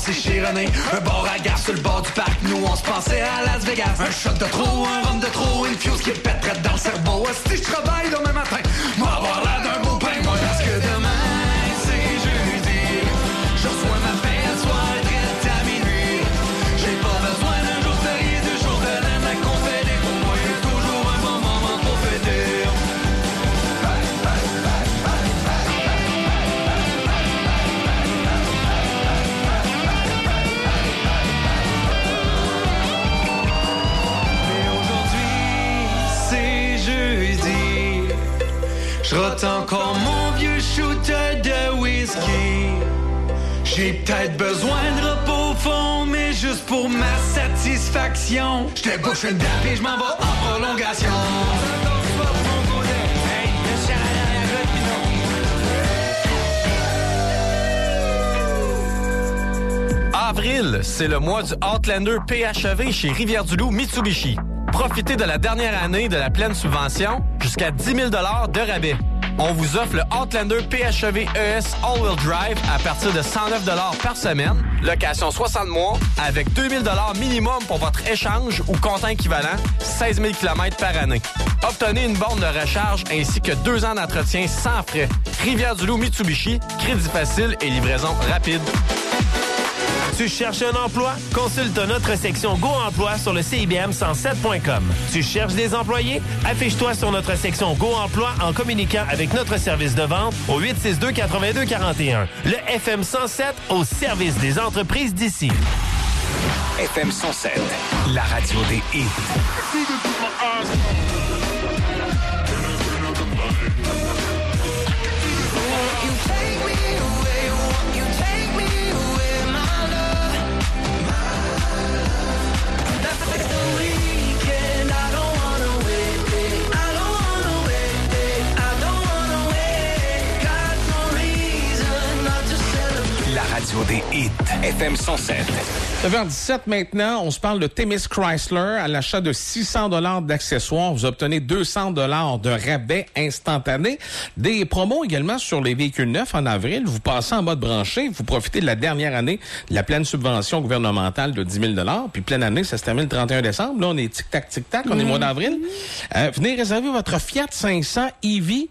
c'est chironné. Un bar à gare sur le bord du parc, nous on se pensait à Las Vegas. Un shot de trop, un rhum de trop, une fuse qui pèterait dans le cerveau. Si je travaille demain matin, m'en avoir l'air d'un beau pain. Moi, parce que demain, c'est jeudi. Je reçois ma paix à soir, traite à minuit. J'ai pas besoin d'un jour férié, du jour de l'an à conféder. Pour moi, il y a toujours un bon moment pour fêter. Je rote encore mon vieux shooter de whisky. J'ai peut-être besoin de repos au fond, mais juste pour ma satisfaction. Je te bouche une dame et je m'en vais en prolongation. Avril, c'est le mois du Outlander PHEV chez Rivière-du-Loup Mitsubishi. Profitez de la dernière année de la pleine subvention, jusqu'à 10 000 $ de rabais. On vous offre le Outlander PHEV ES All-Wheel Drive à partir de 109 $ par semaine, location 60 mois, avec 2 000 $ minimum pour votre échange ou comptant équivalent, 16 000 km par année. Obtenez une borne de recharge ainsi que 2 ans d'entretien sans frais. Rivière-du-Loup Mitsubishi, crédit facile et livraison rapide. Tu cherches un emploi? Consulte notre section Go Emploi sur le CIBM107.com. Tu cherches des employés? Affiche-toi sur notre section Go Emploi en communiquant avec notre service de vente au 862-8241. Le FM 107 au service des entreprises d'ici. FM 107, la radio des hits. La radio des hits. FM 107. 9h17 maintenant, on se parle de Themis Chrysler. À l'achat de 600 $ d'accessoires, vous obtenez 200 $ de rabais instantané. Des promos également sur les véhicules neufs en avril. Vous passez en mode branché, vous profitez de la dernière année de la pleine subvention gouvernementale de 10 000 $. Puis pleine année, ça se termine le 31 décembre. Là, on est tic-tac, tic-tac, on est mois d'avril. Venez réserver votre Fiat 500 EV.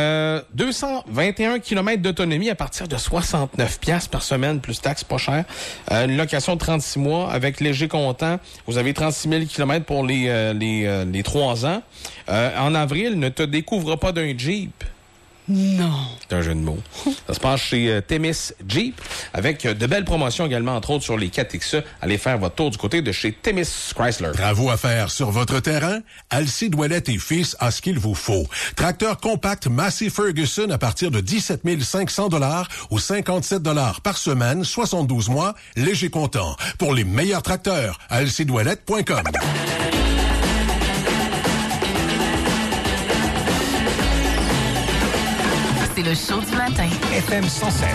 221 km d'autonomie à partir de 69 $ par semaine, plus taxes, pas cher. Une location de 36 mois avec léger comptant. Vous avez 36 000 km pour les 3 ans. En avril, ne te découvre pas d'un Jeep. Non. C'est un jeu de mots. Ça se passe chez Themis Jeep avec de belles promotions également, entre autres sur les 4XE. Allez faire votre tour du côté de chez Themis Chrysler. Travaux à faire sur votre terrain? Alcide Ouellette et Fils a ce qu'il vous faut. Tracteur compact Massey Ferguson à partir de 17 500 $ ou 57 $ par semaine, 72 mois, léger comptant. Pour les meilleurs tracteurs, alcidouellette.com. C'est le show du matin. FM 107.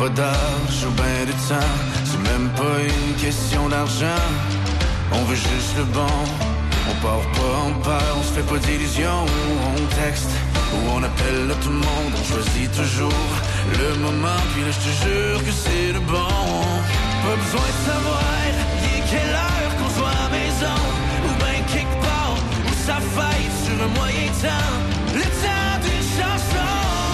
pas d'âge ou ben de temps, c'est même pas une question d'argent. On veut juste le bon, on part pas en peur, on se fait pas d'illusions. On texte ou on appelle là tout le monde, on choisit toujours le moment, puis là je te jure que c'est le bon. Pas besoin de savoir, il est quelle heure qu'on soit à la maison, ou ben quelque part, où ça faille sur un moyen temps, le temps d'une chanson.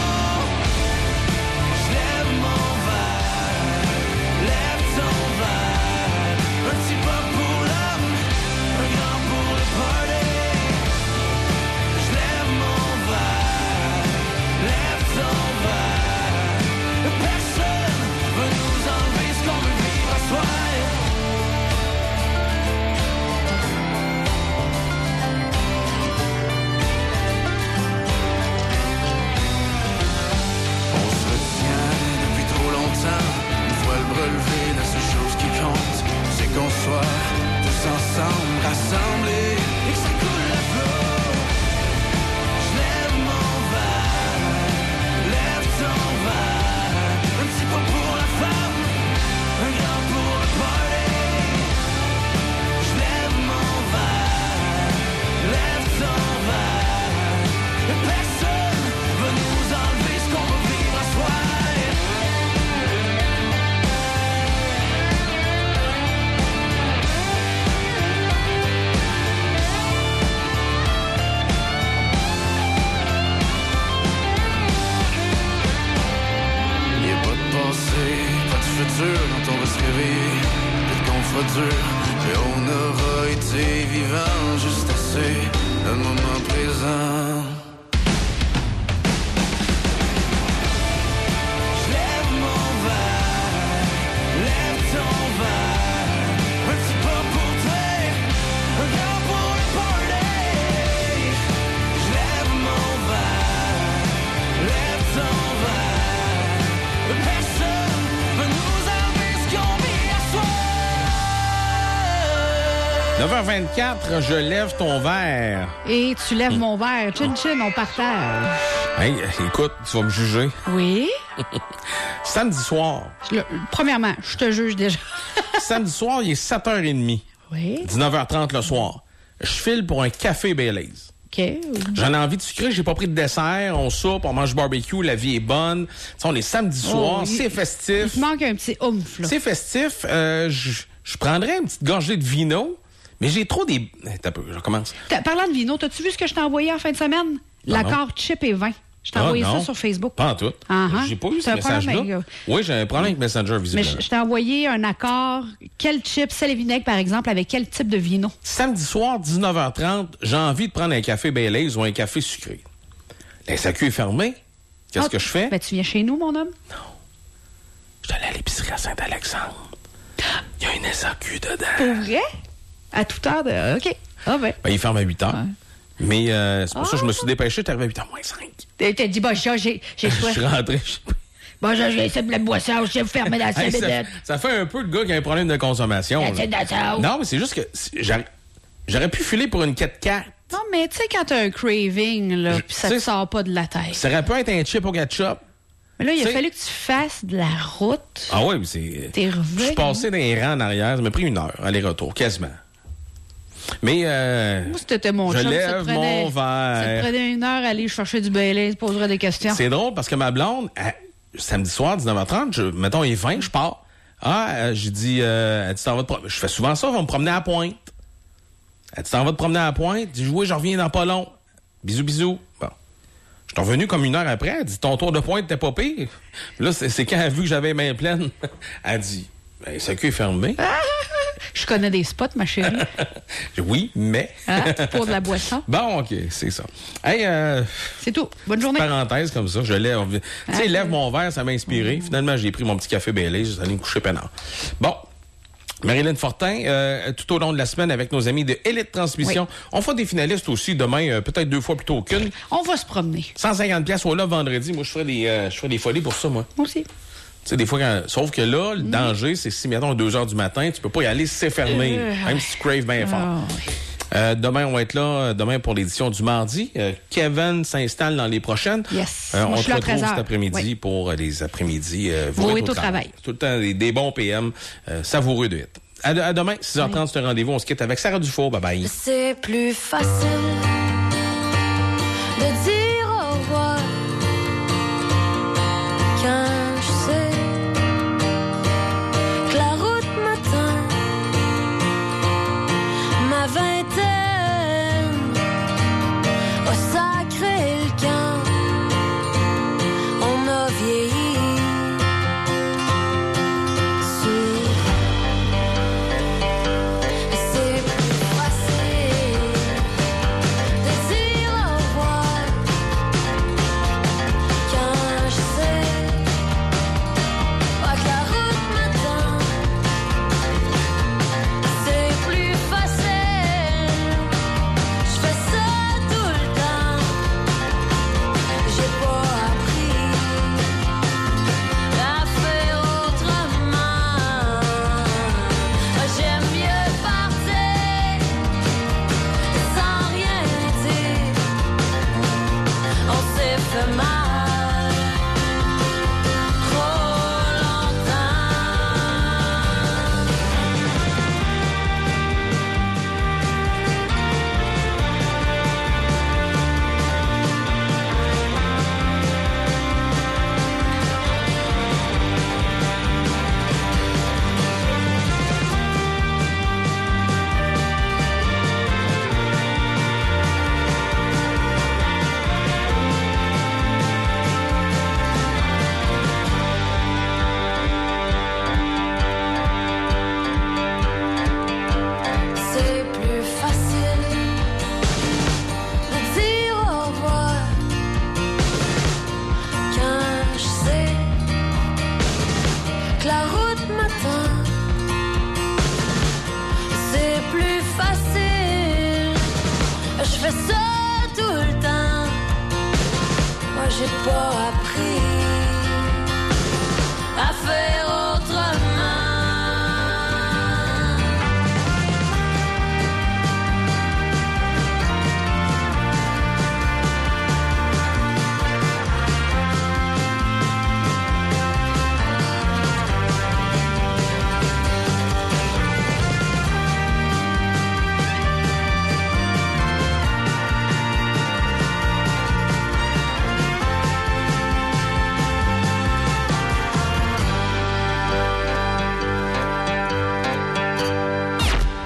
Je lève mon verre, lève ton verre, un petit pas pour l'homme, un grand pour le party. Je lève mon verre, lève ton verre, personne veut nous enlever ce qu'on veut vivre à soi. Relever, la seule chose qui compte, c'est qu'on soit tous ensemble, rassemblés, et que ça coule à flot. Je lève mon verre, lève ton verre, un petit peu pour la femme, un grand pour le party. Je lève mon verre, lève ton verre, personne veut nous enlever ce qu'on veut vivre à soi. Pas de futur quand on va se réveiller, peut-être qu'on fera dur, mais on aura été vivant juste assez le moment présent. Je lève mon verre, lève ton verre, un petit pas pour toi, un grand pour le party. Je lève mon verre, lève ton verre. Personne veut nous enlever ce qu'on vit à soi. 9h24, je lève ton verre. Et tu lèves mon verre. Chin-chin, on partage. Hey, écoute, tu vas me juger. Oui? Samedi soir. Premièrement, je te juge déjà. Samedi soir, il est 7h30. Oui? 19h30 le soir. Je file pour un café Baileys. OK. J'en ai envie de sucrer, j'ai pas pris de dessert, on soupe, on mange barbecue, la vie est bonne. T'sais, on est samedi soir, c'est festif. Il te manque un petit oomph, là. C'est festif. Je prendrais une petite gorgée de vino, mais j'ai trop des... T'as peu, je recommence. Parlant de vino, t'as-tu vu ce que je t'ai envoyé en fin de semaine? L'accord chip et vin. Je t'ai envoyé ça sur Facebook. Pas en tout. J'ai pas eu ce message-là. Oui, j'ai un problème avec Messenger, visiblement. Mais je t'ai envoyé un accord. Quel chip, sel et vinaigre, par exemple, avec quel type de vino? Samedi soir, 19h30, j'ai envie de prendre un café Baileys ou un café sucré. La SAQ est fermée. Qu'est-ce que je fais? Ben, tu viens chez nous, mon homme? Non. Je suis allé à l'épicerie à Saint-Alexandre. Il y a une SAQ dedans. Pour vrai? À toute heure de... OK. Ah ben. Ben, il ferme à 8h. Ouais. Mais c'est pour ça que je me suis dépêché. T'es arrivé à 8h moins 5. T'as dit, j'ai Je suis rentré. Bon, j'ai essayé de la boisson, je suis fermé dans la salle. Ça fait un peu le gars qui a un problème de consommation. Non, mais c'est juste que j'aurais pu filer pour une 4x4. Non, mais tu sais, quand t'as un craving, là, pis ça te sort pas de la tête. Ça aurait pu être un chip au ketchup. Mais là, il a fallu que tu fasses de la route. Ah oui, c'est... T'es revenu. Je suis passé dans les rangs en arrière. Ça m'a pris 1 heure, aller-retour, quasiment. Mais moi, c'était mon je chum, lève mon verre. Ça te prenait 1 heure à aller chercher du Baileys, poserais des questions. C'est drôle parce que ma blonde, samedi soir, 19h30, mettons, il est 20, je pars. J'ai dit, elle dit, je fais souvent ça, on va me promener à la pointe. Elle dit, t'en vas te promener à la pointe? Je dis, oui, je reviens dans pas long. Bisous, bisous. Bon. Je suis revenu comme 1 heure après. Elle dit, ton tour de pointe t'es pas pire. Là, c'est quand elle a vu que j'avais les mains pleines. Elle dit, ben, ça est fermé. Je connais des spots, ma chérie. Oui, mais... Pour de la boisson. Bon, OK, c'est ça. Hey, c'est tout. Bonne journée. Parenthèse comme ça, je lève... Tu sais, lève mon verre, ça m'a inspiré. Finalement, j'ai pris mon petit café Baileys, je suis allé me coucher peinard. Bon. Marilyn Fortin, tout au long de la semaine avec nos amis de Élite Transmission. Oui. On fera des finalistes aussi demain, peut-être 2 fois plus tôt qu'une. On va se promener. 150$ au là vendredi. Moi, je ferai des folies pour ça, moi. Moi aussi. Tu sais, des fois, sauf que là, le danger, c'est si, mettons, à 2h du matin, tu peux pas y aller, c'est fermé. Même si tu craves bien fort. Demain, on va être là. Demain, pour l'édition du mardi. Kevin s'installe dans les prochaines. Yes. On je se suis là à retrouve 13 cet après-midi pour les après-midi voués au travail. Tout le temps, des bons PM savoureux de hit. À demain, 6h30, c'est un rendez-vous. On se quitte avec Sarah Dufour. Bye-bye. C'est plus facile de dire au revoir quand je sais que la route m'attend. Ma vingtaine a sacré le camp. On a vieilli. C'est plus facile de dire au revoir quand je sais pas que la route m'attend. C'est plus facile, je fais ça tout le temps. J'ai pas appris à faire autrement. J'aime mieux partir sans rien dire. On s'est fait mal trop longtemps. C'est plus facile de dire au revoir quand je sais que la route m'attend. C'est plus facile, je fais ça tout le temps. Moi j'ai pas appris